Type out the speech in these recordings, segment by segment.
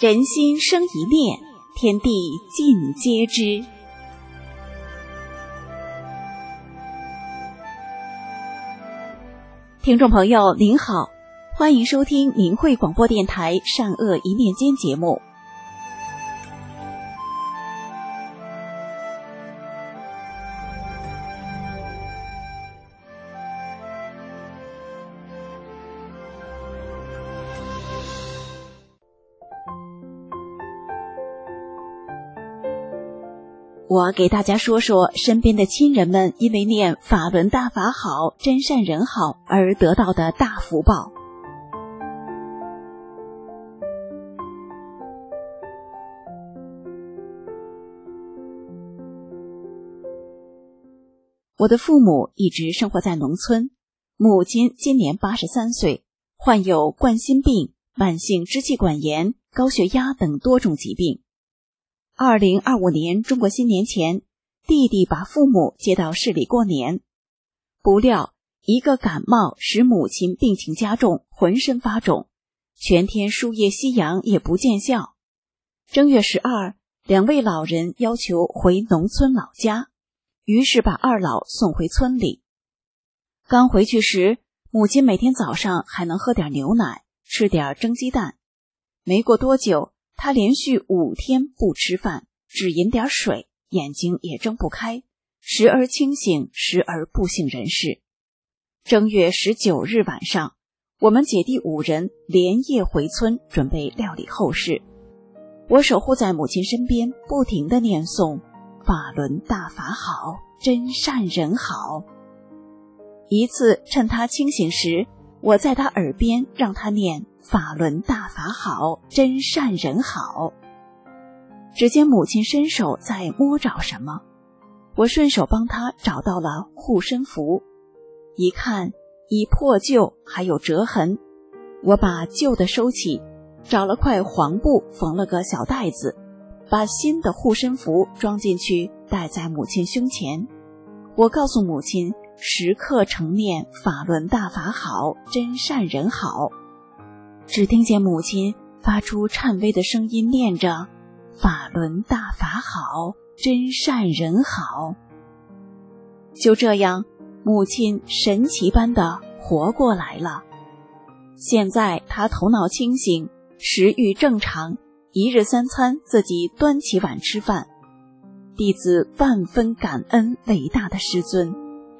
人心生一念，天地尽皆知。听众朋友您好，欢迎收听明慧广播电台善恶一念间节目。我给大家说说身边的亲人们因为念法轮大法好，真善人好而得到的大福报。我的父母一直生活在农村，母亲今年83岁，患有冠心病、慢性支气管炎、高血压等多种疾病。2025年中国新年前，弟弟把父母接到市里过年，不料一个感冒使母亲病情加重，浑身发肿，全天输液吸氧也不见效。正月12，两位老人要求回农村老家，于是把二老送回村里。刚回去时，母亲每天早上还能喝点牛奶，吃点蒸鸡蛋。没过多久，他连续5天不吃饭，只饮点水，眼睛也睁不开，时而清醒，时而不省人事。正月19日晚上，我们姐弟5人连夜回村，准备料理后事。我守护在母亲身边，不停地念诵法轮大法好，真善人好。一次趁他清醒时，我在他耳边让他念法轮大法好，真善人好。只见母亲伸手在摸找什么，我顺手帮他找到了护身符，一看已破旧，还有折痕。我把旧的收起，找了块黄布缝了个小袋子，把新的护身符装进去，戴在母亲胸前。我告诉母亲时刻承念法轮大法好，真善人好。只听见母亲发出颤巍的声音念着法轮大法好，真善人好。就这样，母亲神奇般的活过来了。现在她头脑清醒，食欲正常，一日3餐自己端起碗吃饭。弟子万分感恩伟大的师尊。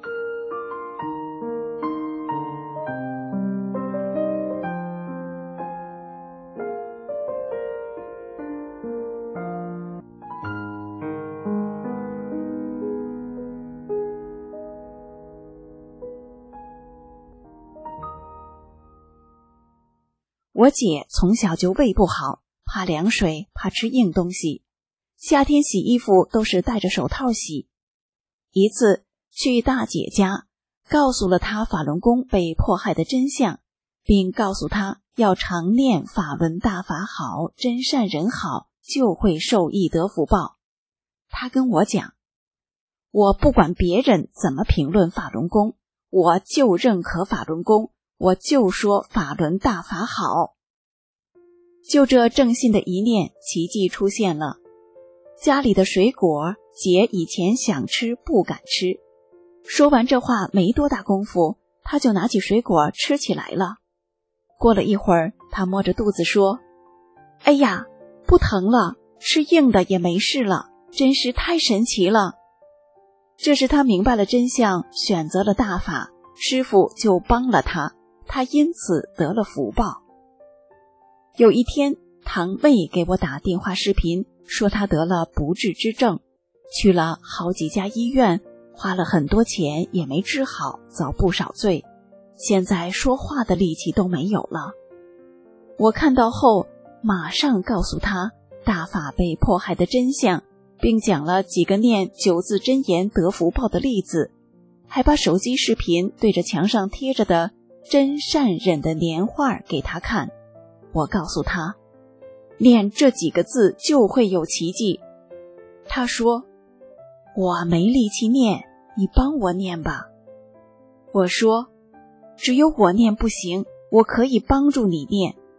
我姐从小就胃不好，怕凉水，怕吃硬东西，夏天洗衣服都是戴着手套洗。一次去大姐家，告诉了她法轮功被迫害的真相，并告诉她要常念法轮大法好，真善人好，就会受益得福报。她跟我讲，我不管别人怎么评论法轮功，我就认可法轮功，我就说法轮大法好。就这正信的一念，奇迹出现了。家里的水果，姐以前想吃不敢吃。说完这话没多大功夫，她就拿起水果吃起来了。过了一会儿，她摸着肚子说，哎呀，不疼了，吃硬的也没事了，真是太神奇了。这是她明白了真相，选择了大法，师父就帮了她，她因此得了福报。有一天，堂妹给我打电话视频，说她得了不治之症，去了好几家医院，花了很多钱也没治好，遭不少罪，现在说话的力气都没有了。我看到后，马上告诉她大法被迫害的真相，并讲了几个念9字真言得福报的例子，还把手机视频对着墙上贴着的真善忍的年画给她看。我告诉她，念这几个字就会有奇迹。她说，我没力气念，你帮我念吧。我说，只有我念不行，我可以帮助你念，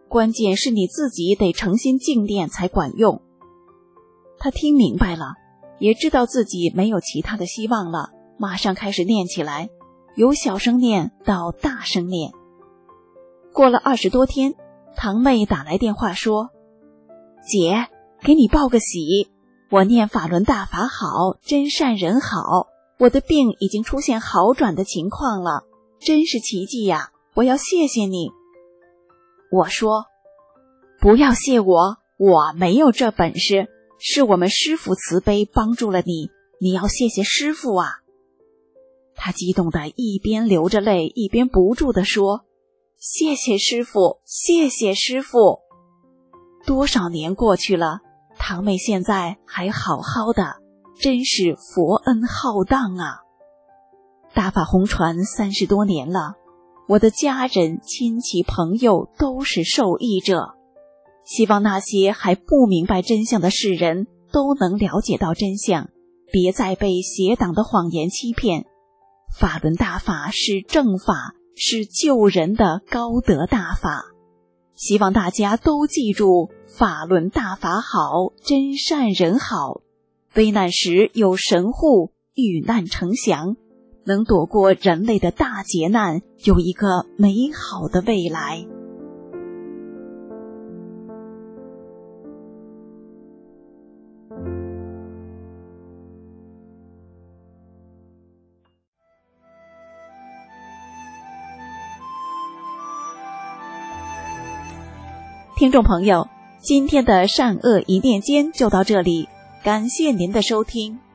关键是你自己得诚心敬念才管用。他听明白了，也知道自己没有其他的希望了，马上开始念起来，由小声念到大声念。过了20多天，堂妹打来电话说，姐，给你报个喜，我念法轮大法好，真善人好，我的病已经出现好转的情况了，真是奇迹呀，我要谢谢你。我说，不要谢我，我没有这本事，是我们师父慈悲帮助了你，你要谢谢师父啊。他激动地一边流着泪一边不住地说，谢谢师父，谢谢师父。多少年过去了，堂妹现在还好好的，真是佛恩浩荡啊。大法红传30多年了，我的家人、亲戚、朋友都是受益者，希望那些还不明白真相的世人都能了解到真相，别再被邪党的谎言欺骗。法轮大法是正法，是救人的高德大法，希望大家都记住，法轮大法好，真善人好，危难时有神护，遇难成祥，能躲过人类的大劫难，有一个美好的未来。听众朋友，今天的善恶一念间就到这里，感谢您的收听。